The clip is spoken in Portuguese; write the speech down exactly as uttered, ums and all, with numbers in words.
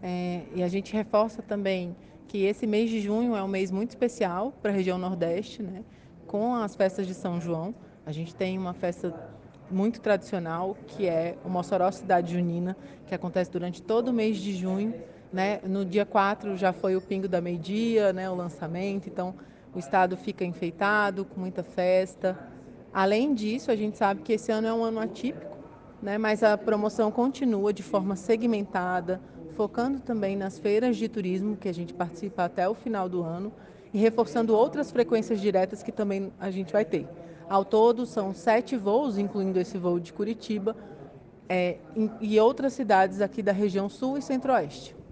É, e a gente reforça também que esse mês de junho é um mês muito especial para a região Nordeste, né? Com as festas de São João. A gente tem uma festa muito tradicional, que é o Mossoró Cidade Junina, que acontece durante todo o mês de junho. Né? No dia quatro já foi o Pingo da Meio-Dia, né? O lançamento, então o estado fica enfeitado, com muita festa. Além disso, a gente sabe que esse ano é um ano atípico, né? Mas a promoção continua de forma segmentada, focando também nas feiras de turismo, que a gente participa até o final do ano, e reforçando outras frequências diretas que também a gente vai ter. Ao todo, são sete voos, incluindo esse voo de Curitiba, é, em, e outras cidades aqui da região sul e centro-oeste.